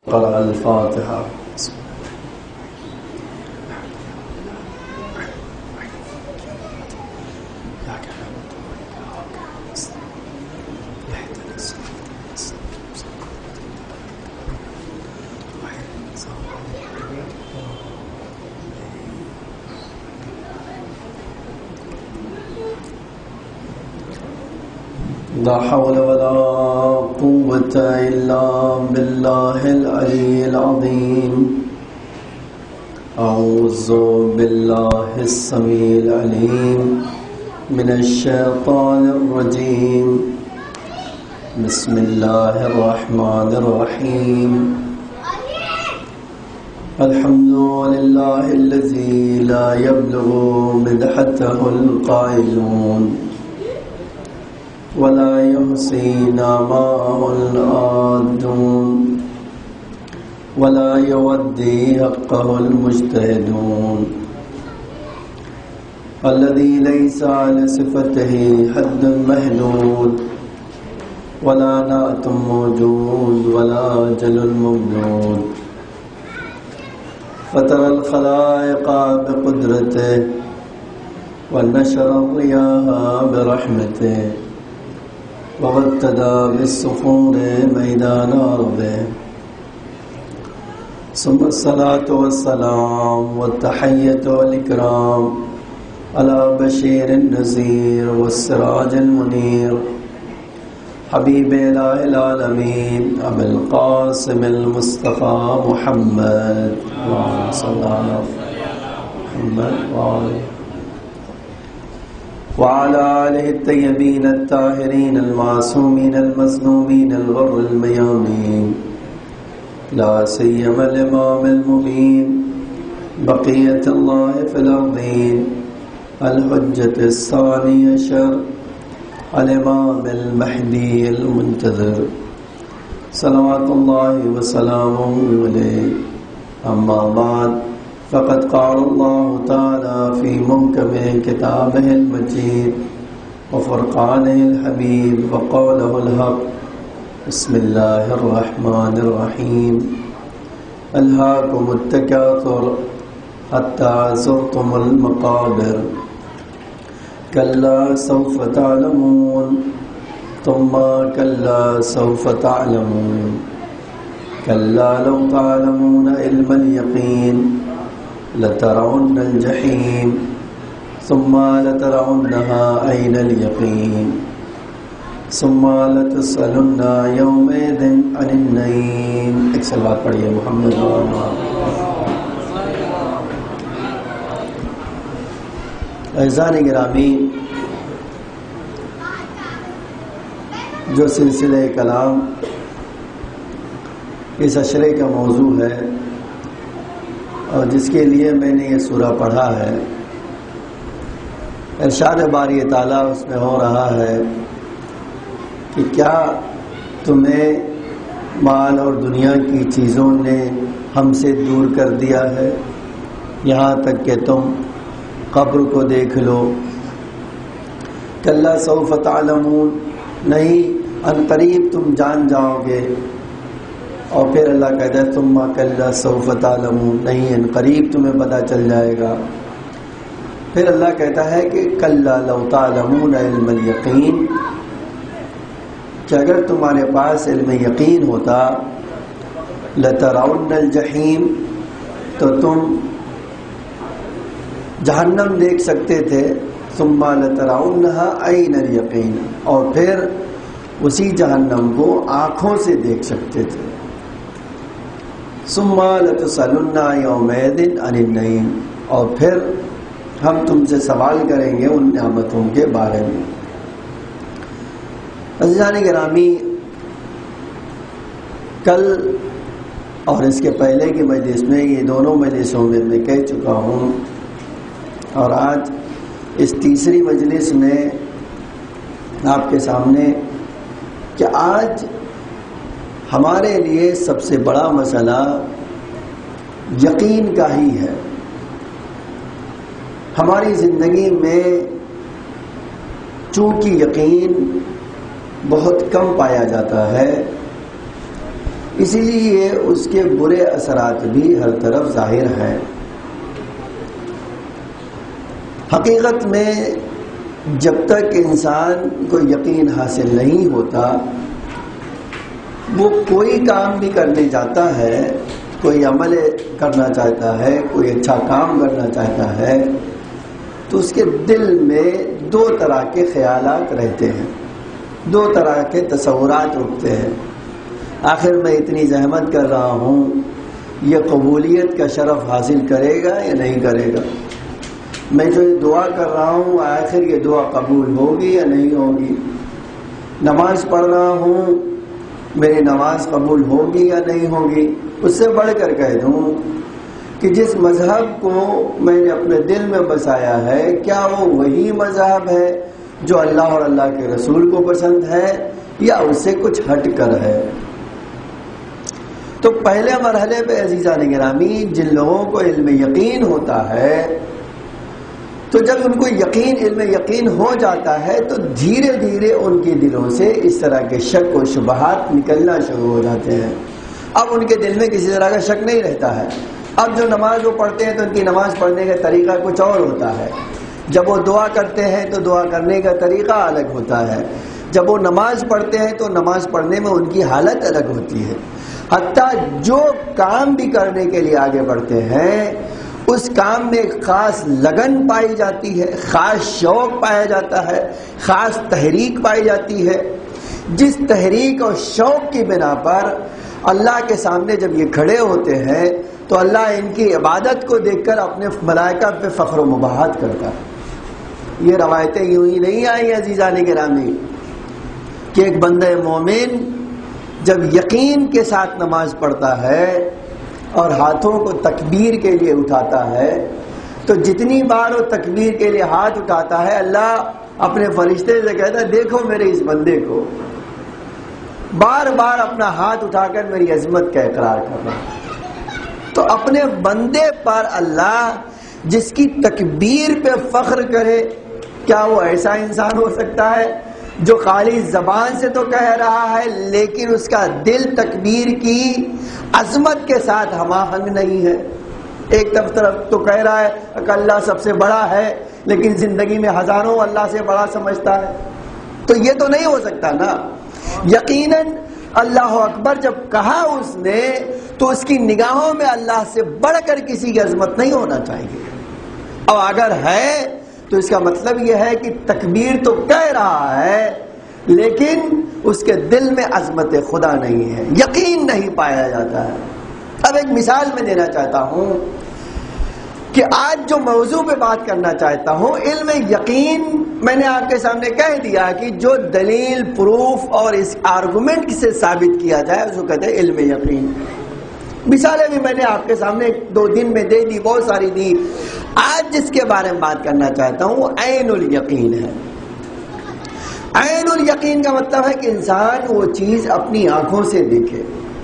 قرأ الفاتحة. لا حول ولا قوة إلا بالله العلي العظيم. أعوذ بالله السميع العليم من الشيطان الرجيم. بسم الله الرحمن الرحيم. الحمد لله الذي لا يبلغ مدحته القائلون ولا يحصي نعماءه العادون ولا يودي حقه المجتهدون. الذي ليس على صفته حد محدود ولا نعت موجود ولا أجل ممدود. فطر الخلائق بقدرته ونشر الرياح برحمته وابتدى بالصخور ميدان أرضه. ثم الصلاة والسلام والتحية والإكرام على بشير النذير والسراج المنير حبيب إله العالمين أبي القاسم المصطفى محمد صلى الله عليه محمد وعلى آله الطيبين الطاهرين المعصومين المظلومين الغر الميامين. لا سيما الإمام المبين بقية الله في الأرضين الحجة الثاني عشر الإمام المهدي المنتظر صلوات الله وسلامه عليه. أما بعد، فقد قال الله تعالى في محكم كتابه المجيد وفرقانه الحميد وقوله الحق. بسم الله الرحمن الرحيم. ألهاكم التكاثر حتى زرتم المقابر كلا سوف تعلمون ثم كلا سوف تعلمون كلا لو تعلمون علم اليقين لترون الجحيم ثم لترونها عين اليقين ثم لتسألن يومئذ عن النعيم. ایک صلوات پڑھیے محمد. اعزان گرامی، جو سلسلہ کلام اس اشرے کا موضوع ہے اور جس کے لیے میں نے یہ سورہ پڑھا ہے، ارشاد باری تعالیٰ اس میں ہو رہا ہے کہ کیا تمہیں مال اور دنیا کی چیزوں نے ہم سے دور کر دیا ہے یہاں تک کہ تم قبر کو دیکھ لو. کلا سوف تعلمون، نہیں ان قریب تم جان جاؤ گے. اور پھر اللہ کہتا ہے ثم کلا سوف تعلمون، نہیں ان قریب تمہیں پتہ چل جائے گا. پھر اللہ کہتا ہے کہ کلا لو تعلمون علم الیقین، کہ اگر تمہارے پاس علم یقین ہوتا لترون الجحیم، تو تم جہنم دیکھ سکتے تھے. ثم لترونها عین الیقین، اور پھر اسی جہنم کو آنکھوں سے دیکھ سکتے تھے. ثم لتسألن یومئذ عن النعیم، اور پھر ہم تم سے سوال کریں گے ان نعمتوں کے بارے میں. عزیزان گرامی، کل اور اس کے پہلے کی مجلس میں، یہ دونوں مجلسوں میں میں کہہ چکا ہوں، اور آج اس تیسری مجلس میں آپ کے سامنے، کہ آج ہمارے لیے سب سے بڑا مسئلہ یقین کا ہی ہے. ہماری زندگی میں چونکہ یقین بہت کم پایا جاتا ہے، اسی لیے اس کے برے اثرات بھی ہر طرف ظاہر ہیں۔ حقیقت میں جب تک انسان کو یقین حاصل نہیں ہوتا، وہ کوئی کام بھی کرنے جاتا ہے، کوئی عمل کرنا چاہتا ہے، کوئی اچھا کام کرنا چاہتا ہے، تو اس کے دل میں دو طرح کے خیالات رہتے ہیں، دو طرح کے تصورات اٹھتے ہیں۔ آخر میں اتنی زحمت کر رہا ہوں، یہ قبولیت کا شرف حاصل کرے گا یا نہیں کرے گا؟ میں جو دعا کر رہا ہوں، آخر یہ دعا قبول ہوگی یا نہیں ہوگی؟ نماز پڑھ رہا ہوں، میری نماز قبول ہوگی یا نہیں ہوگی؟ اس سے بڑھ کر کہہ دوں کہ جس مذہب کو میں نے اپنے دل میں بسایا ہے، کیا وہ وہی مذہب ہے جو اللہ اور اللہ کے رسول کو پسند ہے یا اس سے کچھ ہٹ کر ہے؟ تو پہلے مرحلے پہ عزیزان گرامی، جن لوگوں کو علم یقین ہوتا ہے، تو جب ان کو علم یقین ہو جاتا ہے تو دھیرے دھیرے ان کے دلوں سے اس طرح کے شک و شبہات نکلنا شروع ہو جاتے ہیں۔ اب ان کے دل میں کسی طرح کا شک نہیں رہتا ہے۔ اب جو نماز وہ پڑھتے ہیں تو ان کی نماز پڑھنے کا طریقہ کچھ اور ہوتا ہے، جب وہ دعا کرتے ہیں تو دعا کرنے کا طریقہ الگ ہوتا ہے، جب وہ نماز پڑھتے ہیں تو نماز پڑھنے میں ان کی حالت الگ ہوتی ہے۔ حتیٰ جو کام بھی کرنے کے لیے آگے بڑھتے ہیں، اس کام میں ایک خاص لگن پائی جاتی ہے، خاص شوق پایا جاتا ہے، خاص تحریک پائی جاتی ہے۔ جس تحریک اور شوق کی بنا پر اللہ کے سامنے جب یہ کھڑے ہوتے ہیں تو اللہ ان کی عبادت کو دیکھ کر اپنے ملائکہ پہ فخر و مباحت کرتا ہے۔ یہ روایتیں یوں ہی نہیں آئی عزیزان گرامی کہ ایک بندہ مومن جب یقین کے ساتھ نماز پڑھتا ہے اور ہاتھوں کو تکبیر کے لیے اٹھاتا ہے، تو جتنی بار وہ تکبیر کے لیے ہاتھ اٹھاتا ہے، اللہ اپنے فرشتے سے کہتا ہے دیکھو میرے اس بندے کو، بار بار اپنا ہاتھ اٹھا کر میری عظمت کا اقرار کر رہا ہے۔ تو اپنے بندے پر اللہ جس کی تکبیر پہ فخر کرے، کیا وہ ایسا انسان ہو سکتا ہے جو خالی زبان سے تو کہہ رہا ہے لیکن اس کا دل تکبیر کی عظمت کے ساتھ ہم آہنگ نہیں ہے؟ ایک طرف تو کہہ رہا ہے کہ اللہ سب سے بڑا ہے لیکن زندگی میں ہزاروں اللہ سے بڑا سمجھتا ہے، تو یہ تو نہیں ہو سکتا نا۔ یقیناً اللہ اکبر جب کہا اس نے تو اس کی نگاہوں میں اللہ سے بڑھ کر کسی کی عظمت نہیں ہونا چاہیے، اور اگر ہے تو اس کا مطلب یہ ہے کہ تکبیر تو کہہ رہا ہے لیکن اس کے دل میں عظمت خدا نہیں ہے، یقین نہیں پایا جاتا ہے۔ اب ایک مثال میں دینا چاہتا ہوں کہ آج جو موضوع پہ بات کرنا چاہتا ہوں، علم یقین، میں نے آپ کے سامنے کہہ دیا کہ جو دلیل، پروف اور اس آرگومنٹ سے ثابت کیا جائے اس کو کہتے ہیں علم یقین۔ مثالیں بھی میں نے آپ کے سامنے 2 دن میں دے دی، بہت ساری دی۔ آج جس کے بارے میں بات کرنا چاہتا ہوں وہ عین الیقین ہے۔ عین الیقین کا مطلب ہے کہ انسان وہ چیز اپنی آنکھوں سے دیکھے۔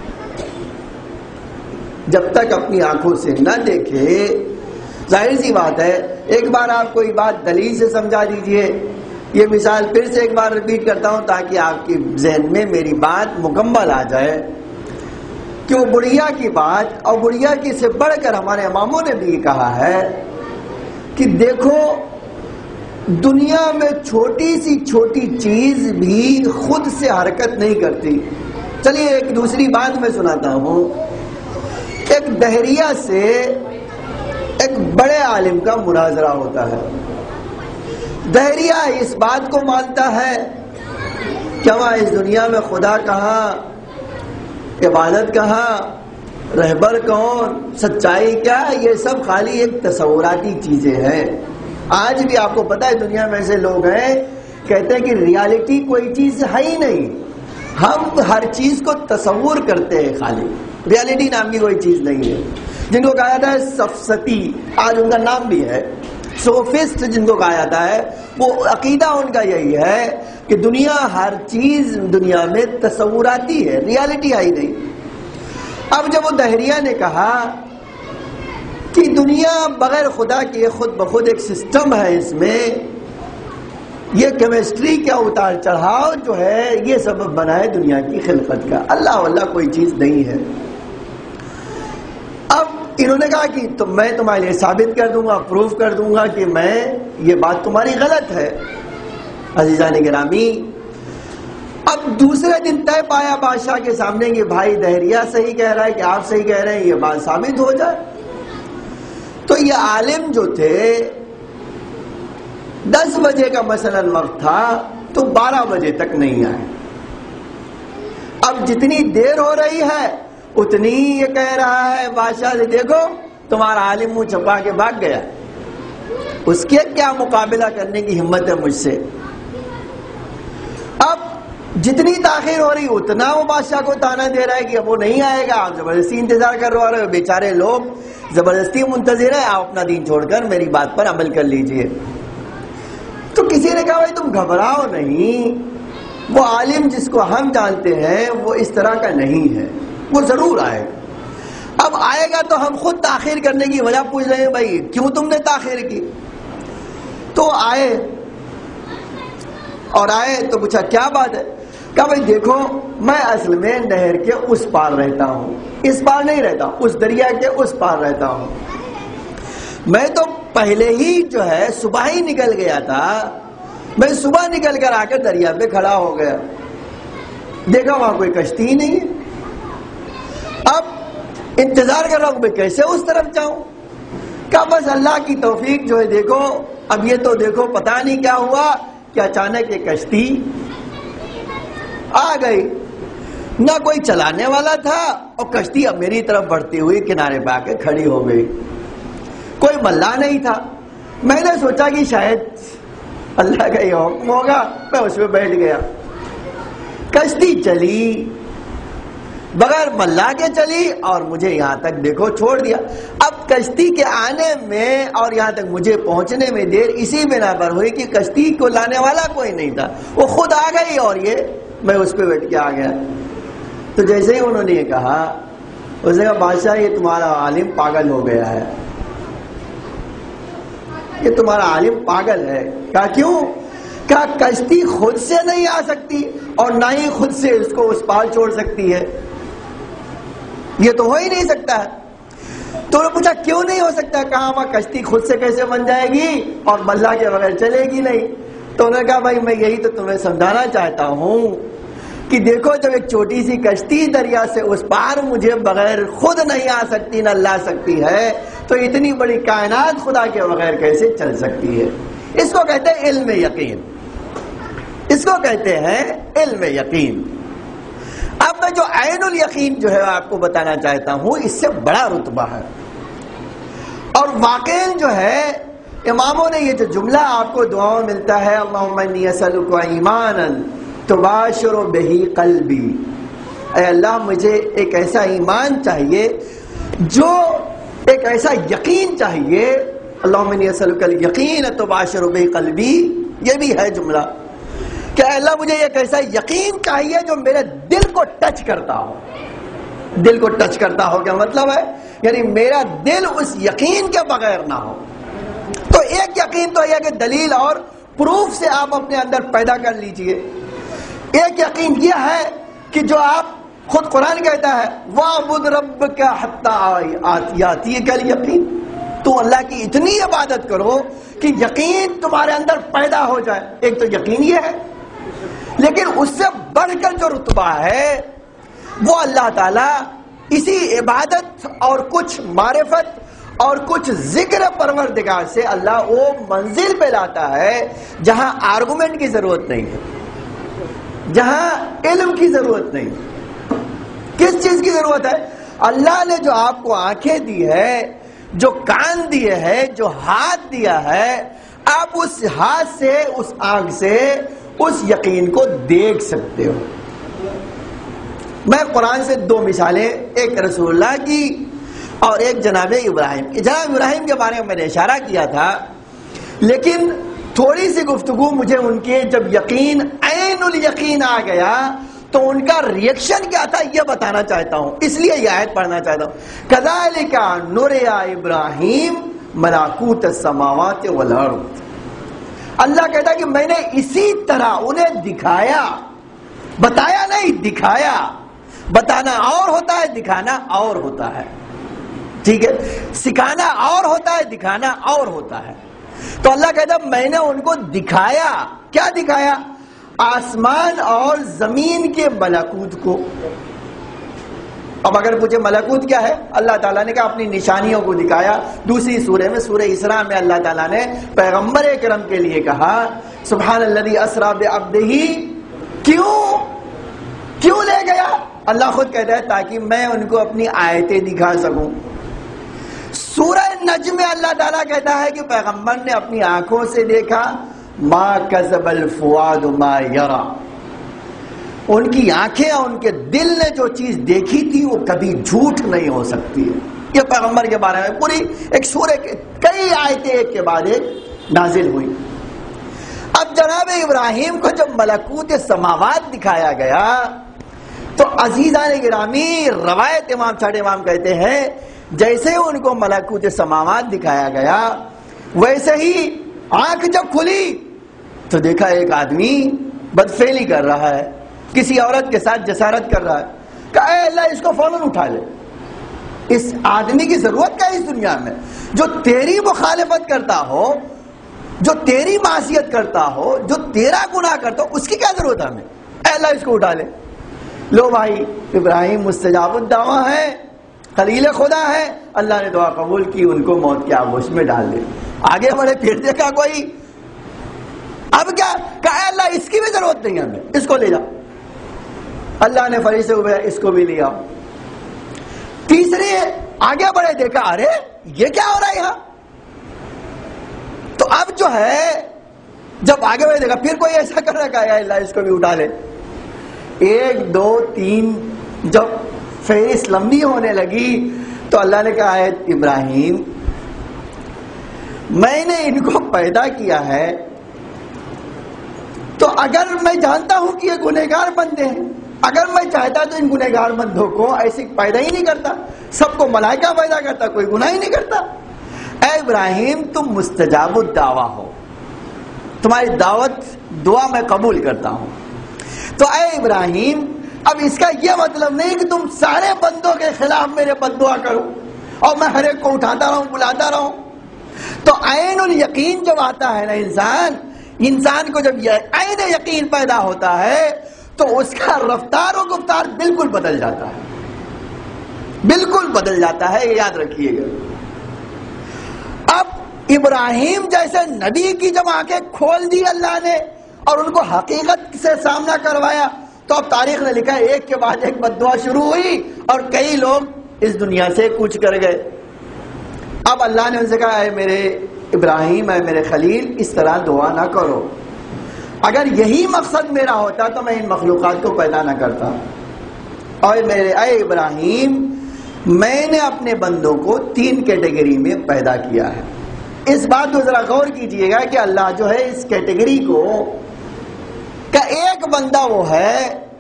جب تک اپنی آنکھوں سے نہ دیکھے، ظاہر سی بات ہے، ایک بار آپ کوئی بات دلیل سے سمجھا دیجئے۔ یہ مثال پھر سے ایک بار ریپیٹ کرتا ہوں تاکہ آپ کی ذہن میں میری بات مکمل آ جائے کہ وہ بڑھیا کی بات، اور بڑھیا کی سے بڑھ کر ہمارے اماموں نے بھی کہا ہے کہ دیکھو دنیا میں چھوٹی سی چھوٹی چیز بھی خود سے حرکت نہیں کرتی۔ چلیے ایک دوسری بات میں سناتا ہوں۔ ایک دہریہ سے ایک بڑے عالم کا مناظرہ ہوتا ہے۔ دہریہ اس بات کو مانتا ہے کہ وہاں اس دنیا میں خدا کہاں، عبادت کہاں، رہبر کون، سچائی کیا، یہ سب خالی ایک تصوراتی چیزیں ہیں۔ آج بھی آپ کو پتا ہے دنیا میں ایسے لوگ ہیں کہتے ہیں کہ ریالٹی کوئی چیز ہے ہی نہیں، ہم ہر چیز کو تصور کرتے ہیں، خالی ریالٹی نام کی کوئی چیز نہیں ہے۔ جن کو کہا جاتا ہے سفسطی، آج ان کا نام بھی ہے، سوفسٹ جن کو کہا جاتا ہے، وہ عقیدہ ان کا یہی ہے کہ دنیا، ہر چیز دنیا میں تصوراتی ہے، ریالٹی آئی نہیں۔ اب جب وہ دہریہ نے کہا کہ دنیا بغیر خدا کے خود بخود ایک سسٹم ہے، اس میں یہ کیمسٹری کا اتار چڑھاؤ جو ہے یہ سبب بنا ہے دنیا کی خلقت کا. اللہ واللہ کوئی چیز نہیں ہے. اب انہوں نے کہا کہ تو میں تمہارے لیے ثابت کر دوں گا، پروف کر دوں گا کہ میں یہ بات تمہاری غلط ہے. عزیزان گرامی، اب دوسرے دن طے پایا بادشاہ کے سامنے کہ بھائی دہریہ صحیح کہہ رہا ہے کہ آپ صحیح کہہ رہے ہیں، یہ بات ثابت ہو جائے. تو یہ عالم جو تھے 10 بجے کا مثلاً وقت تھا تو 12 بجے تک نہیں آئے. اب جتنی دیر ہو رہی ہے اتنی یہ کہہ رہا ہے بادشاہ سے دیکھو تمہارا عالم منہ چھپا کے بھاگ گیا. اس کے کیا مقابلہ کرنے کی ہمت ہے مجھ سے. اب جتنی تاخیر ہو رہی اتنا وہ بادشاہ کو تانا دے رہا ہے کہ اب وہ نہیں آئے گا، آپ زبردستی انتظار کر رہے ہو، بیچارے لوگ زبردستی منتظر ہیں، آپ اپنا دین چھوڑ کر میری بات پر عمل کر لیجئے. تو کسی نے کہا بھائی تم گھبراؤ نہیں، وہ عالم جس کو ہم جانتے ہیں وہ اس طرح کا نہیں ہے، وہ ضرور آئے گا. اب آئے گا تو ہم خود تاخیر کرنے کی وجہ پوچھ رہے ہیں بھائی کیوں تم نے تاخیر کی. تو آئے اور آئے تو پوچھا کیا بات ہے. کہا بھائی دیکھو میں اصل میں نہر کے اس پار رہتا ہوں، اس پار نہیں رہتا، اس دریا کے اس پار رہتا ہوں. میں تو پہلے ہی جو ہے صبح ہی نکل گیا تھا، میں صبح نکل کر آ کر دریا پہ کھڑا ہو گیا، دیکھا وہاں کوئی کشتی ہی نہیں ہے. اب انتظار کر رہا ہوں میں کیسے اس طرف جاؤں. کہا بس اللہ کی توفیق جو ہے دیکھو اب یہ تو دیکھو پتہ نہیں کیا ہوا کہ اچانک یہ کشتی آ گئی. نہ کوئی چلانے والا تھا اور کشتی اب میری طرف بڑھتی ہوئی کنارے پہ آ کے کھڑی ہو گئی. کوئی ملا نہیں تھا. میں نے سوچا کہ شاید اللہ کا یہ حکم ہوگا، میں اس میں بیٹھ گیا. کشتی چلی بغیر ملا کے چلی اور مجھے یہاں تک دیکھو چھوڑ دیا. اب کشتی کے آنے میں اور یہاں تک مجھے پہنچنے میں دیر اسی بنا پر ہوئی کہ کشتی کو لانے والا کوئی نہیں تھا، وہ خود آ گئی اور یہ میں اس پہ بیٹھ کے آ گیا. تو جیسے ہی انہوں نے یہ کہا اس نے کہا بادشاہ یہ تمہارا عالم پاگل ہو گیا ہے، یہ تمہارا عالم پاگل ہے. کہا کیوں؟ کہا کشتی خود سے نہیں آ سکتی اور نہ ہی خود سے اس کو اس پار چھوڑ سکتی ہے، یہ تو ہو ہی نہیں سکتا ہے. تو انہوں نے پوچھا کیوں نہیں ہو سکتا؟ کہا وہاں کشتی خود سے کیسے بن جائے گی اور ملا کے بغیر چلے گی نہیں. تو انہوں نے کہا بھائی میں یہی تو تمہیں سمجھانا چاہتا ہوں کہ دیکھو جب ایک چھوٹی سی کشتی دریا سے اس پار مجھے بغیر خود نہیں آ سکتی نہ لا سکتی ہے تو اتنی بڑی کائنات خدا کے بغیر کیسے چل سکتی ہے. اس کو کہتے ہیں علم یقین، اس کو کہتے ہیں علم یقین. اب میں جو عین الیقین جو ہے آپ کو بتانا چاہتا ہوں اس سے بڑا رتبہ ہے. اور واقعاً جو ہے اماموں نے یہ جو جملہ آپ کو دعاؤں ملتا ہے اللہم انی اسألک ایمانا تباشر بہ قلبی، اے اللہ مجھے ایک ایسا ایمان چاہیے جو ایک ایسا یقین چاہیے، اللہم انی اسألک الیقین تباشر بہ قلبی، یہ بھی ہے جملہ کہ اے اللہ مجھے ایک ایسا یقین چاہیے جو میرے دل کو ٹچ کرتا ہو. دل کو ٹچ کرتا ہو کیا مطلب ہے؟ یعنی میرا دل اس یقین کے بغیر نہ ہو. تو ایک یقین تو یہ کہ دلیل اور پروف سے آپ اپنے اندر پیدا کر لیجئے. ایک یقین یہ ہے کہ جو آپ خود قرآن کہتا ہے وَاعْبُدْ رَبَّكَ حَتَّىٰ يَأْتِيَكَ الْيَقِينُ، تو اللہ کی اتنی عبادت کرو کہ یقین تمہارے اندر پیدا ہو جائے. ایک تو یقین یہ ہے، لیکن اس سے بڑھ کر جو رتبہ ہے وہ اللہ تعالیٰ اسی عبادت اور کچھ معرفت اور کچھ ذکر پروردگار سے اللہ وہ منزل پہ لاتا ہے جہاں آرگومنٹ کی ضرورت نہیں ہے، جہاں علم کی ضرورت نہیں. کس چیز کی ضرورت ہے؟ اللہ نے جو آپ کو آنکھیں دی ہے، جو کان دیے ہے، جو ہاتھ دیا ہے، آپ اس ہاتھ سے اس آنکھ سے اس یقین کو دیکھ سکتے ہو. میں قرآن سے 2 مثالیں، ایک رسول اللہ کی اور ایک جناب ابراہیم. جناب ابراہیم کے بارے میں میں نے اشارہ کیا تھا، لیکن تھوڑی سی گفتگو مجھے ان کے جب یقین عین الیقین آ گیا تو ان کا ریئیکشن کیا تھا یہ بتانا چاہتا ہوں، اس لیے یہ آیت پڑھنا چاہتا ہوں. کذالک نُرِیَ ابراہیم ملکوت السماوات والارض. اللہ کہتا ہے کہ میں نے اسی طرح انہیں دکھایا، بتایا نہیں، دکھایا۔ بتانا اور ہوتا ہے، دکھانا اور ہوتا ہے، ٹھیک ہے؟ سکھانا اور ہوتا ہے، دکھانا اور ہوتا ہے۔ تو اللہ کہتا ہے میں نے ان کو دکھایا۔ کیا دکھایا؟ آسمان اور زمین کے ملکوت کو۔ اب اگر پوچھے ملکوت کیا ہے، اللہ تعالیٰ نے کہا اپنی نشانیوں کو دکھایا۔ دوسری سورہ میں، سورہ اسراء میں اللہ تعالیٰ نے پیغمبر اکرم کے لیے کہا سبحان الذی اسریٰ بعبدہ۔ کیوں لے گیا؟ اللہ خود کہتا ہے تاکہ میں ان کو اپنی آیتیں دکھا سکوں۔ سورہ نجم میں اللہ تعالیٰ کہتا ہے کہ پیغمبر نے اپنی آنکھوں سے دیکھا، ما کذب الفؤاد ما یری، ان کی آنکھیں اور ان کے دل نے جو چیز دیکھی تھی وہ کبھی جھوٹ نہیں ہو سکتی ہے۔ یہ پیغمبر کے بارے میں پوری ایک سورہ کے کئی آیتیں ایک کے بعد ایک نازل ہوئی۔ اب جناب ابراہیم کو جب ملکوت سماوات دکھایا گیا تو عزیزان گرامی، روایت امام چھٹے امام کہتے ہیں جیسے ان کو ملکوت سماوات دکھایا گیا ویسے ہی آنکھ جب کھلی تو دیکھا ایک آدمی بدفعلی کر رہا ہے، کسی عورت کے ساتھ جسارت کر رہا ہے۔ کہا اے اللہ اس کو فوراً اٹھا لے، اس آدمی کی ضرورت کیا ہے اس دنیا میں؟ جو تیری مخالفت کرتا ہو، جو تیری معصیت کرتا ہو، جو تیرا گناہ کرتا ہو، اس کی کیا ضرورت ہے ہمیں؟ اے اللہ اس کو اٹھا لے۔ لو بھائی، ابراہیم مستجاب الدعویٰ ہے، خلیل خدا ہے، اللہ نے دعا قبول کی، ان کو موت کے آغوش میں ڈال دے۔ آگے بڑھے، پھر دیکھا کوئی، اب کیا کہا اللہ اس کی بھی ضرورت نہیں ہمیں، اس کو لے جا۔ اللہ نے فرشتے کو بھیجا، اس کو بھی لیا۔ تیسرے آگے بڑھے، دیکھا ارے یہ کیا ہو رہا ہے یہاں؟ تو اب جو ہے جب آگے بڑھے دیکھا پھر کوئی ایسا کر رہا ہے اللہ اس کو بھی اٹھا لے۔ 1 2 3 جب فہرست لمبی ہونے لگی تو اللہ نے کہا ہے ابراہیم میں نے ان کو پیدا کیا ہے تو اگر میں جانتا ہوں کہ یہ گنہگار بندے ہیں، اگر میں چاہتا تو ان گنہگار بندوں کو ایسے پیدا ہی نہیں کرتا، سب کو ملائکہ پیدا کرتا، کوئی گناہ ہی نہیں کرتا۔ اے ابراہیم تم مستجاب الدعویٰ ہو، تمہاری دعوت دعا میں قبول کرتا ہوں۔ تو اے ابراہیم اب اس کا یہ مطلب نہیں کہ تم سارے بندوں کے خلاف میرے بد دعا کرو اور میں ہر ایک کو اٹھاتا رہوں، بلاتا رہوں۔ تو عین الیقین جب آتا ہے نا انسان کو جب یہ عین یقین پیدا ہوتا ہے تو اس کا رفتار و گفتار بالکل بدل جاتا ہے، بالکل بدل جاتا ہے، یہ یاد رکھیے گا۔ اب ابراہیم جیسے نبی کی جب آنکھیں کھول دی اللہ نے اور ان کو حقیقت سے سامنا کروایا تو اب تاریخ نے لکھا ہے ایک کے بعد ایک بد دعا شروع ہوئی اور کئی لوگ اس دنیا سے کوچ کر گئے۔ اب اللہ نے ان سے کہا اے میرے ابراہیم، اے میرے خلیل، اس طرح دعا نہ کرو، اگر یہی مقصد میرا ہوتا تو میں ان مخلوقات کو پیدا نہ کرتا۔ اور میرے اے ابراہیم، میں نے اپنے بندوں کو 3 کیٹیگری میں پیدا کیا ہے۔ اس بات کو ذرا غور کیجئے گا کہ اللہ جو ہے اس کیٹیگری کو کا ایک بندہ وہ ہے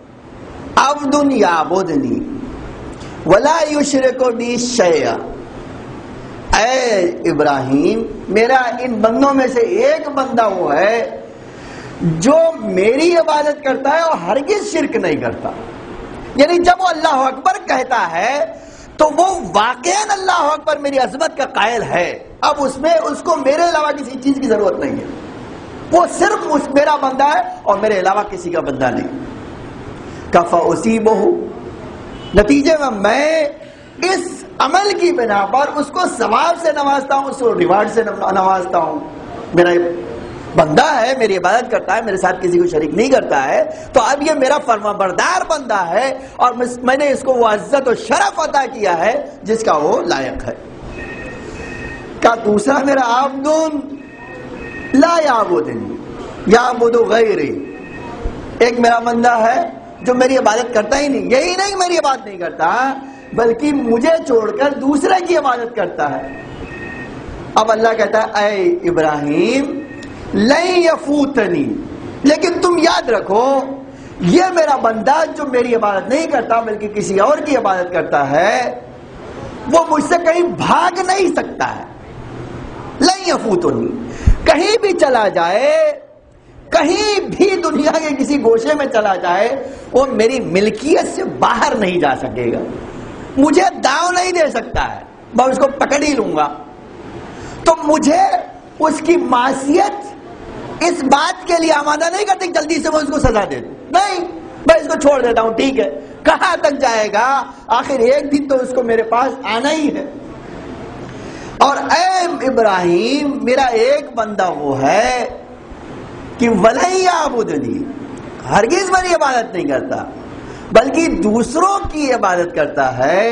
عبد یعبدنی ولا یشرک بی شیئا۔ اے ابراہیم، میرا ان بندوں میں سے ایک بندہ وہ ہے جو میری عبادت کرتا ہے اور ہرگز شرک نہیں کرتا۔ یعنی جب وہ اللہ اکبر کہتا ہے تو وہ واقعاً اللہ اکبر میری عظمت کا قائل ہے، اب اس میں اس کو میرے علاوہ کسی چیز کی ضرورت نہیں ہے، وہ صرف میرا بندہ ہے اور میرے علاوہ کسی کا بندہ نہیں۔ کفاصیبہ، نتیجے میں اس عمل کی بنا پر اس کو ثواب سے نوازتا ہوں، اس کو ریوارڈ سے نوازتا ہوں۔ میرا بندہ ہے، میری عبادت کرتا ہے، میرے ساتھ کسی کو شریک نہیں کرتا ہے، تو اب یہ میرا فرما بردار بندہ ہے اور میں نے اس کو وہ عزت و شرف عطا کیا ہے جس کا وہ لائق ہے۔ کا دوسرا میرا عبد لا یعبدنی یعبد غیری، ایک میرا بندہ ہے جو میری عبادت کرتا ہی نہیں، یہی نہیں میری عبادت نہیں کرتا بلکہ مجھے چھوڑ کر دوسرے کی عبادت کرتا ہے۔ اب اللہ کہتا ہے اے ابراہیم لن یفوتنی، لیکن تم یاد رکھو یہ میرا بندہ جو میری عبادت نہیں کرتا بلکہ کسی اور کی عبادت کرتا ہے وہ مجھ سے کہیں بھاگ نہیں سکتا ہے۔ لن یفوتنی، کہیں بھی چلا جائے، کہیں بھی دنیا کے کسی گوشے میں چلا جائے، وہ میری ملکیت سے باہر نہیں جا سکے گا، مجھے داؤ نہیں دے سکتا ہے، میں اس کو پکڑ ہی لوں گا۔ تو مجھے اس کی معصیت اس بات کے لیے آمادہ نہیں کرتی جلدی سے میں اس کو سزا دے دوں، نہیں، میں اس کو چھوڑ دیتا ہوں، ٹھیک ہے، کہاں تک جائے گا، آخر ایک دن تو اس کو میرے پاس آنا ہی ہے۔ اور اے ابراہیم، میرا ایک بندہ وہ ہے کہ وَلَن يَعْبُدُنِي، ہرگز میری عبادت نہیں کرتا بلکہ دوسروں کی عبادت کرتا ہے،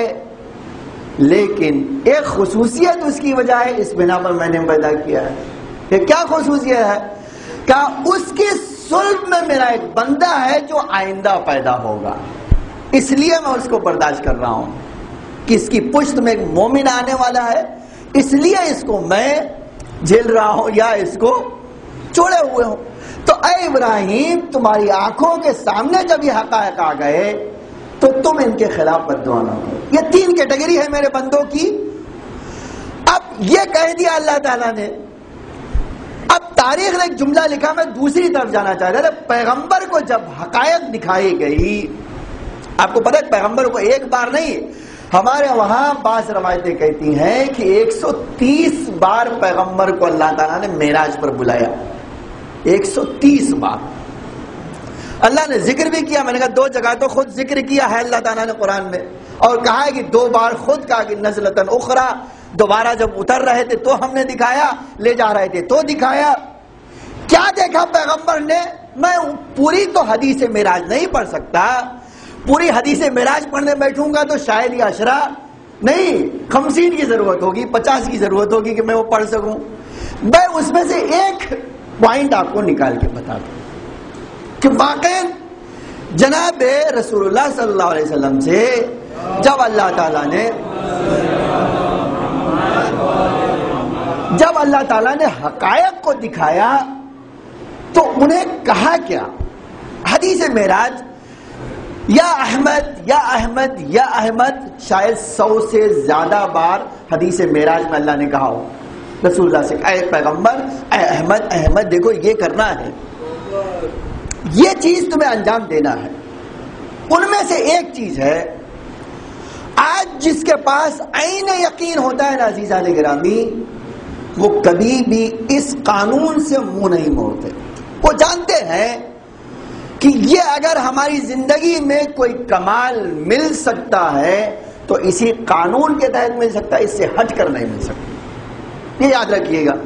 لیکن ایک خصوصیت اس کی وجہ ہے، اس بنا پر میں نے پیدا کیا ہے۔ یہ کیا خصوصیت ہے؟ کہ اس کی صلب میں میرا ایک بندہ ہے جو آئندہ پیدا ہوگا، اس لیے میں اس کو برداشت کر رہا ہوں کہ اس کی پشت میں ایک مومن آنے والا ہے، اس لیے اس کو میں جھیل رہا ہوں یا اس کو چھوڑے ہوئے ہوں۔ تو اے ابراہیم، تمہاری آنکھوں کے سامنے جب یہ حقائق آ گئے تو تم ان کے خلاف بد دعا نہ کرو۔ یہ تین کیٹیگری ہے میرے بندوں کی۔ اب یہ کہہ دیا اللہ تعالیٰ نے، اب تاریخ نے ایک جملہ لکھا، میں دوسری طرف جانا چاہ رہا تھا۔ پیغمبر کو جب حقائق دکھائی گئی، آپ کو پتہ ہے پیغمبر کو ایک بار نہیں، ہمارے وہاں بعض روایتیں کہتی ہیں کہ 130 بار پیغمبر کو اللہ تعالیٰ نے معراج پر بلایا، 130 بار اللہ نے ذکر بھی کیا۔ میں نے کہا دو جگہ تو خود ذکر کیا ہے اللہ تعالیٰ نے قرآن میں، اور کہا ہے کہ دو بار خود کہا کہ نزلتن اخرى، دوبارہ جب اتر رہے تھے تو ہم نے دکھایا، لے جا رہے تھے تو دکھایا۔ کیا دیکھا پیغمبر نے؟ میں پوری تو حدیث معراج نہیں پڑھ سکتا، پوری حدیث معراج پڑھنے بیٹھوں گا تو شاید یہ عشرہ نہیں 50 کی ضرورت ہوگی، 50 کی ضرورت ہوگی کہ میں وہ پڑھ سکوں۔ میں اس میں سے ایک پوائنٹ آپ کو نکال کے بتا دوں کہ واقعی جناب رسول اللہ صلی اللہ علیہ وسلم سے جب اللہ تعالیٰ نے حقائق کو دکھایا تو انہیں کہا کیا؟ حدیث معراج یا احمد یا احمد یا احمد شاید 100 سے زیادہ بار حدیث معراج میں اللہ نے کہا ہو رسول اللہ سے، اے پیغمبر، اے احمد، احمد دیکھو یہ کرنا ہے، یہ چیز تمہیں انجام دینا ہے۔ ان میں سے ایک چیز ہے، آج جس کے پاس عین یقین ہوتا ہے نا عزیزان گرامی، وہ کبھی بھی اس قانون سے منہ نہیں موڑتے۔ وہ جانتے ہیں کہ یہ اگر ہماری زندگی میں کوئی کمال مل سکتا ہے تو اسی قانون کے تحت مل سکتا ہے، اس سے ہٹ کر نہیں مل سکتا، یہ یاد رکھیے گا۔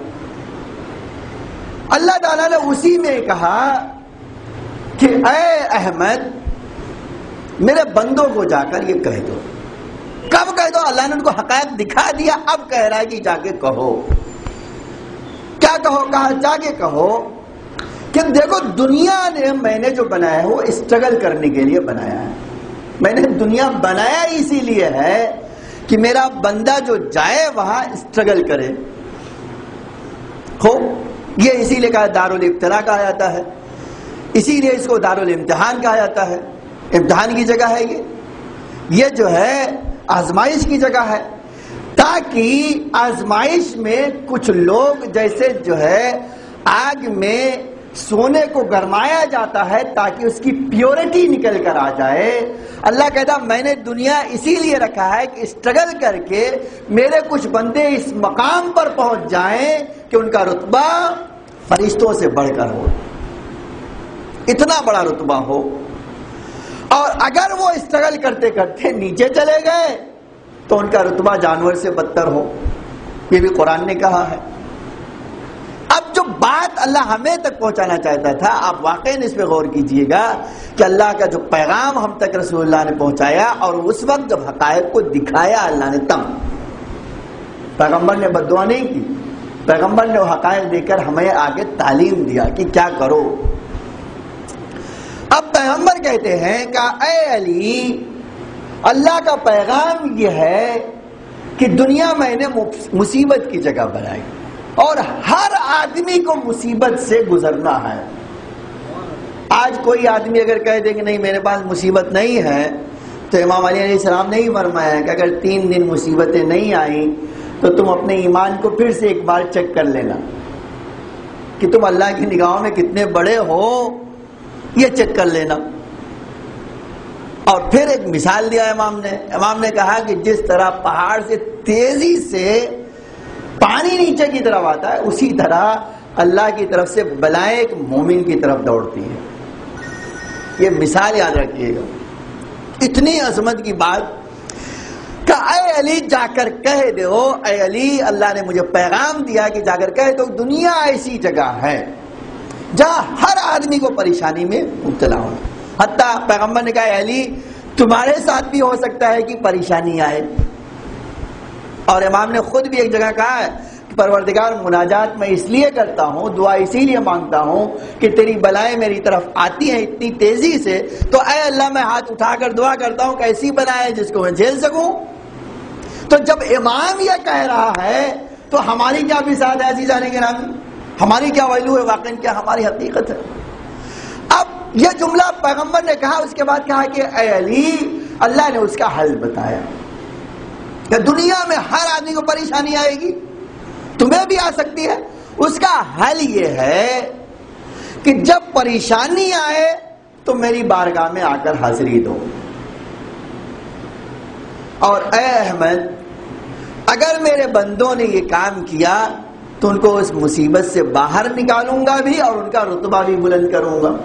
اللہ تعالیٰ نے اسی میں کہا کہ اے احمد میرے بندوں کو جا کر یہ کہہ دو۔ کب کہہ دو؟ اللہ نے ان کو حقائق دکھا دیا، اب کہہ رہا ہے کہ جا کے کہو۔ کیا کہو؟ کہا جا کے کہو کہ دیکھو دنیا نے میں نے جو بنایا ہے وہ اسٹرگل کرنے کے لیے بنایا ہے، میں نے دنیا بنایا اسی لیے ہے کہ میرا بندہ جو جائے وہاں اسٹرگل کرے ہو۔ یہ اسی لیے کہا دارالابتلاء کہا جاتا ہے، اسی لیے اس کو دارالامتحان کہا جاتا ہے، امتحان کی جگہ ہے یہ جو ہے آزمائش کی جگہ ہے، تاکہ آزمائش میں کچھ لوگ جیسے جو ہے آگ میں سونے کو گرمایا جاتا ہے تاکہ اس کی پیورٹی نکل کر آ جائے، اللہ کہتا میں نے دنیا اسی لیے رکھا ہے کہ اسٹرگل کر کے میرے کچھ بندے اس مقام پر پہنچ جائیں کہ ان کا رتبہ فرشتوں سے بڑھ کر ہو، اتنا بڑا رتبہ ہو۔ اور اگر وہ اسٹرگل کرتے کرتے نیچے چلے گئے تو ان کا رتبہ جانور سے بدتر ہو، یہ بھی قرآن نے کہا ہے۔ اب جو بات اللہ ہمیں تک پہنچانا چاہتا تھا، آپ واقعی اس پہ غور کیجئے گا کہ اللہ کا جو پیغام ہم تک رسول اللہ نے پہنچایا، اور اس وقت جب حقائق کو دکھایا اللہ نے، تب پیغمبر نے بد دعا نہیں کی، پیغمبر نے وہ حقائق دے کر ہمیں آگے تعلیم دیا کہ کیا کرو۔ اب پیغمبر کہتے ہیں کہ اے علی، اللہ کا پیغام یہ ہے کہ دنیا میں نے مصیبت کی جگہ بنائی اور ہر آدمی کو مصیبت سے گزرنا ہے۔ آج کوئی آدمی اگر کہہ دے کہ نہیں میرے پاس مصیبت نہیں ہے، تو امام علی علیہ السلام نے ہی فرمایا کہ اگر 3 دن مصیبتیں نہیں آئیں تو تم اپنے ایمان کو پھر سے ایک بار چیک کر لینا، کہ تم اللہ کی نگاہوں میں کتنے بڑے ہو، یہ چیک کر لینا۔ اور پھر ایک مثال دیا امام نے کہا کہ جس طرح پہاڑ سے تیزی سے پانی نیچے کی طرف آتا ہے، اسی طرح اللہ کی طرف سے بلائیں ایک مومن کی طرف دوڑتی ہے۔ یہ مثال یاد رکھیے گا، اتنی عظمت کی بات کہ اے علی جا کر کہہ دو، اے علی اللہ نے مجھے پیغام دیا کہ جا کر کہہ دو دنیا ایسی جگہ ہے جہاں ہر آدمی کو پریشانی میں مبتلا ہو۔ حتیٰ پیغمبر نے کہا اے علی تمہارے ساتھ بھی ہو سکتا ہے کہ پریشانی آئے۔ اور امام نے خود بھی ایک جگہ کہا ہے کہ پروردگار مناجات میں اس لیے کرتا ہوں، دعا اسی لیے مانگتا ہوں کہ تیری بلائیں میری طرف آتی ہیں اتنی تیزی سے، تو اے اللہ میں ہاتھ اٹھا کر دعا کرتا ہوں کہ ایسی بلائیں جس کو میں جھیل سکوں۔ تو جب امام یہ کہہ رہا ہے تو ہماری کیا بساط ہے عزیزان گرامی، ہماری کیا ویلو ہے، واقعی کیا ہماری حقیقت ہے۔ اب یہ جملہ پیغمبر نے کہا، اس کے بعد کہا کہ اے علی اللہ نے اس کا حل بتایا کہ دنیا میں ہر آدمی کو پریشانی آئے گی، تمہیں بھی آ سکتی ہے۔ اس کا حل یہ ہے کہ جب پریشانی آئے تو میری بارگاہ میں آ کر حاضری دو، اور اے احمد اگر میرے بندوں نے یہ کام کیا تو ان کو اس مصیبت سے باہر نکالوں گا بھی اور ان کا رتبہ بھی بلند کروں گا۔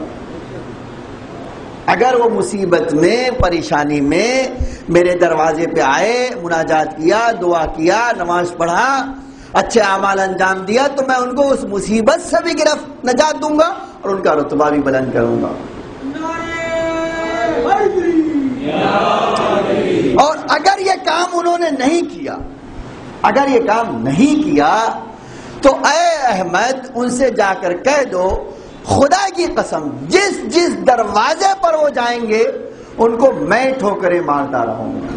اگر وہ مصیبت میں پریشانی میں میرے دروازے پہ آئے، مناجات کیا، دعا کیا، نماز پڑھا، اچھے اعمال انجام دیا، تو میں ان کو اس مصیبت سے بھی گرفت نجات دوں گا اور ان کا رتبہ بھی بلند کروں گا۔ اور اگر یہ کام انہوں نے نہیں کیا، اگر یہ کام نہیں کیا تو اے احمد ان سے جا کر کہہ دو خدا کی قسم جس جس دروازے پر وہ جائیں گے ان کو میں ٹھوکریں مارتا رہوں گا،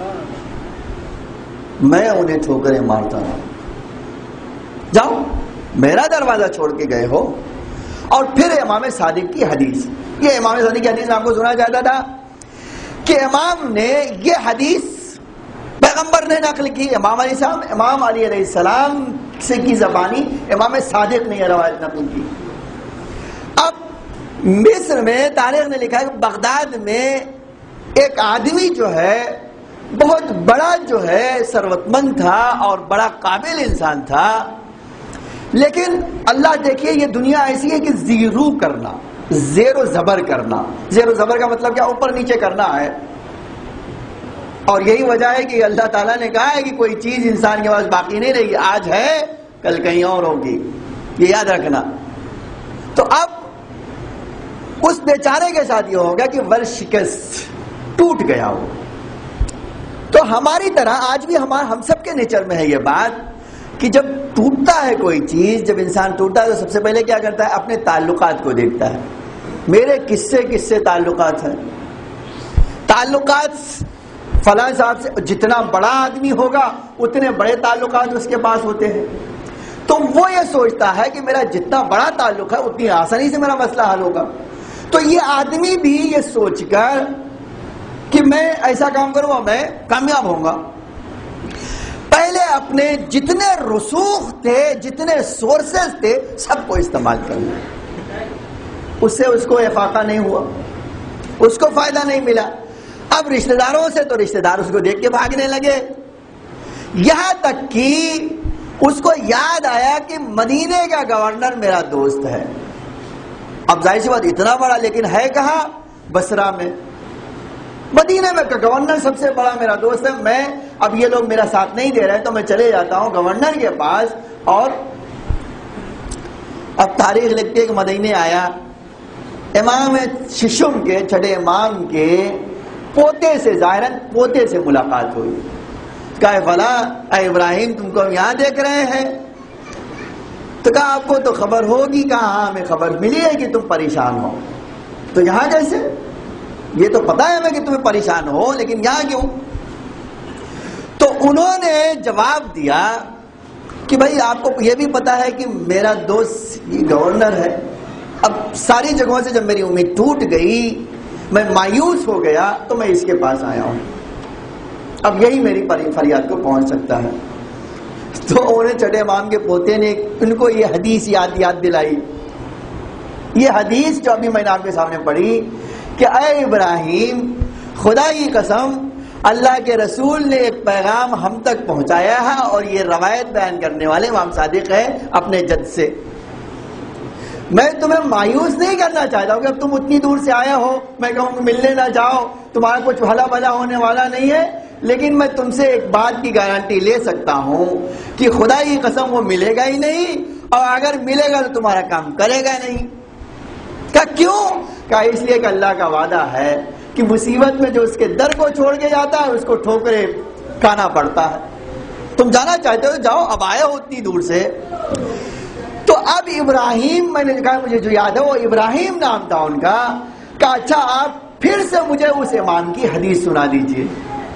میں انہیں ٹھوکریں مارتا رہوں گا، جاؤ میرا دروازہ چھوڑ کے گئے ہو۔ اور پھر امام صادق کی حدیث، یہ امام صادق کی حدیث آپ کو سنا جاتا تھا کہ امام نے یہ حدیث پیغمبر نے نقل کی، امام علی علیہ السلام سے کی زبانی امام صادق نے یہ روایت نقل کی۔ اب مصر میں تاریخ نے لکھا ہے کہ بغداد میں ایک آدمی جو ہے بہت بڑا جو ہے ثروت مند تھا اور بڑا قابل انسان تھا، لیکن اللہ دیکھیے یہ دنیا ایسی ہے کہ زیرو کرنا، زیر و زبر کرنا، زیر و زبر کا مطلب کیا، اوپر نیچے کرنا ہے۔ اور یہی وجہ ہے کہ اللہ تعالیٰ نے کہا ہے کہ کوئی چیز انسان کے پاس باقی نہیں رہی، آج ہے کل کہیں اور ہوگی، یہ یاد رکھنا۔ تو اب اس بیچارے کے ساتھ یہ ہوگا کہ ورشکست ٹوٹ گیا ہو۔ تو ہماری طرح آج بھی ہم سب کے نیچر میں ہے یہ بات کہ جب ٹوٹتا ہے کوئی چیز، جب انسان ٹوٹتا ہے تو سب سے پہلے کیا کرتا ہے، اپنے تعلقات کو دیکھتا ہے، میرے کس سے تعلقات ہیں۔ تعلقات فلاں صاحب سے، جتنا بڑا آدمی ہوگا اتنے بڑے تعلقات اس کے پاس ہوتے ہیں، تو وہ یہ سوچتا ہے کہ میرا جتنا بڑا تعلق ہے اتنی آسانی سے میرا مسئلہ حل ہوگا۔ تو یہ آدمی بھی یہ سوچ کر کہ میں ایسا کام کروں گا میں کامیاب ہوں گا، پہلے اپنے جتنے رسوخ تھے، جتنے سورسز تھے، سب کو استعمال کر لیا۔ اس سے اس کو افاقہ نہیں ہوا، اس کو فائدہ نہیں ملا۔ اب رشتہ داروں سے تو رشتہ دار اس کو دیکھ کے بھاگنے لگے، یہاں تک کہ اس کو یاد آیا کہ مدینے کا گورنر میرا دوست ہے۔ اب ظاہر سی بات اتنا بڑا، لیکن ہے کہاں، بصرہ میں۔ مدینے میں گورنر سب سے بڑا میرا دوست ہے، میں اب یہ لوگ میرا ساتھ نہیں دے رہے تو میں چلے جاتا ہوں گورنر کے پاس۔ اور اب تاریخ لکھتے کہ مدینے آیا، امام ششم کے چھٹے امام کے پوتے سے، ظاہراً پوتے سے ملاقات ہوئی۔ کہا فلاں اے ابراہیم تم کو ہم یہاں دیکھ رہے ہیں، تو کہا آپ کو تو خبر ہوگی، کہا ہاں ہمیں خبر ملی ہے کہ تم پریشان ہو۔ تو یہاں کیسے، یہ تو پتا ہے ہمیں کہ تمہیں پریشان ہو، لیکن یہاں کیوں؟ تو انہوں نے جواب دیا کہ بھائی آپ کو یہ بھی پتا ہے کہ میرا دوست یہ گورنر ہے، اب ساری جگہوں سے جب میری امید ٹوٹ گئی، میں مایوس ہو گیا تو میں اس کے پاس آیا ہوں، اب یہی میری فریاد کو پہنچ سکتا ہے۔ تو انہیں چھٹے امام کے پوتے نے ان کو یہ حدیث یاد دلائی. یہ حدیث جو ابھی میں نے آپ کے سامنے پڑھی کہ اے ابراہیم، خدا کی قسم اللہ کے رسول نے ایک پیغام ہم تک پہنچایا ہے، اور یہ روایت بیان کرنے والے امام صادق ہے اپنے جد سے. میں تمہیں مایوس نہیں کرنا چاہتا ہوں کہ اب تم اتنی دور سے آئے ہو، میں کہوں کہ ملنے نہ جاؤ، تمہارا کچھ بھلا بھلا ہونے والا نہیں ہے. لیکن میں تم سے ایک بات کی گارنٹی لے سکتا ہوں کہ خدا کی قسم وہ ملے گا ہی نہیں، اور اگر ملے گا تو تمہارا کام کرے گا نہیں. کہا کیوں؟ کہا اس لیے کہ اللہ کا وعدہ ہے کہ مصیبت میں جو اس کے در کو چھوڑ کے جاتا ہے اس کو ٹھوکرے کھانا پڑتا ہے. تم جانا چاہتے ہو جاؤ، اب آئے ہو اتنی دور سے. تو اب ابراہیم، میں نے کہا مجھے جو یاد ہے وہ ابراہیم نام تھا ان کا. کہا اچھا آپ پھر سے مجھے اس امام کی حدیث سنا دیجئے.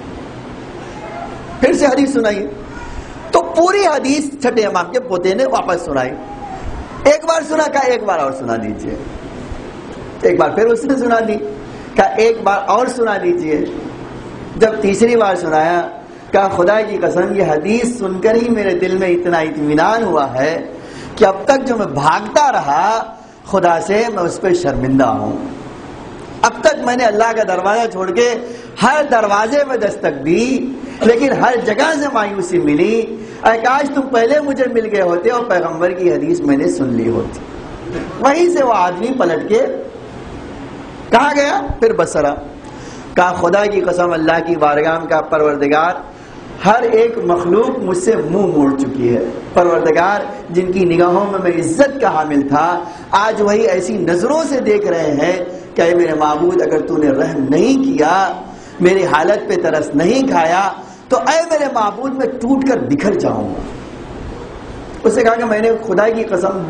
پھر سے حدیث سنائی. تو پوری حدیث چھٹے امام کے پوتے نے واپس سنائی. ایک بار سنا، کہا ایک بار اور سنا دیجئے. ایک بار پھر اس نے سنا دی. کہا ایک بار اور سنا دیجئے. جب تیسری بار سنایا کہا خدا کی قسم یہ حدیث سن کر ہی میرے دل میں اتنا اطمینان ہوا ہے کہ اب تک جو میں بھاگتا رہا خدا سے، میں اس پہ شرمندہ ہوں. اب تک میں نے اللہ کا دروازہ چھوڑ کے ہر دروازے میں دستک دی، لیکن ہر جگہ سے مایوسی ملی. اے کاش تم پہلے مجھے مل گئے ہوتے اور پیغمبر کی حدیث میں نے سن لی ہوتی. وہیں سے وہ آدمی پلٹ کے کہاں گیا؟ پھر بصرہ. کہا خدا کی قسم اللہ کی بارگاہ کا پروردگار، ہر ایک مخلوق مجھ سے منہ موڑ چکی ہے. پروردگار جن کی نگاہوں میں میں عزت کا حامل تھا، آج وہی ایسی نظروں سے دیکھ رہے ہیں کہ اے میرے معبود اگر تو نے رحم نہیں کیا، میری حالت پہ ترس نہیں کھایا، تو اے میرے معبود میں ٹوٹ کر بکھر جاؤں گا. اس نے کہا کہ میں نے خدا کی قسم